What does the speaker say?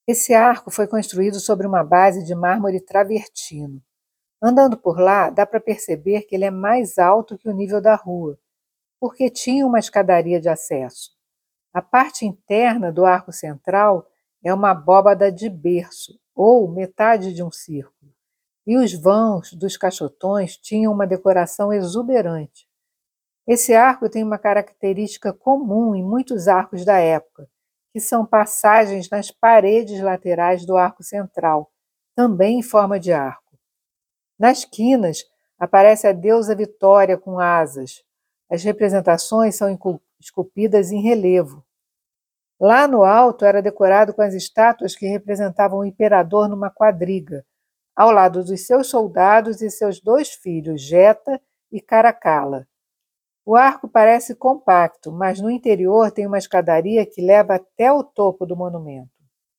Esse arco foi construído sobre uma base de mármore travertino. Andando por lá, dá para perceber que ele é mais alto que o nível da rua, porque tinha uma escadaria de acesso. A parte interna do arco central é uma abóbada de berço, ou metade de um círculo, e os vãos dos caixotões tinham uma decoração exuberante. Esse arco tem uma característica comum em muitos arcos da época, que são passagens nas paredes laterais do arco central, também em forma de arco. Nas quinas aparece a deusa Vitória com asas. As representações são esculpidas em relevo. Lá no alto era decorado com as estátuas que representavam o imperador numa quadriga, ao lado dos seus soldados e seus dois filhos, Geta e Caracalla. O arco parece compacto, mas no interior tem uma escadaria que leva até o topo do monumento.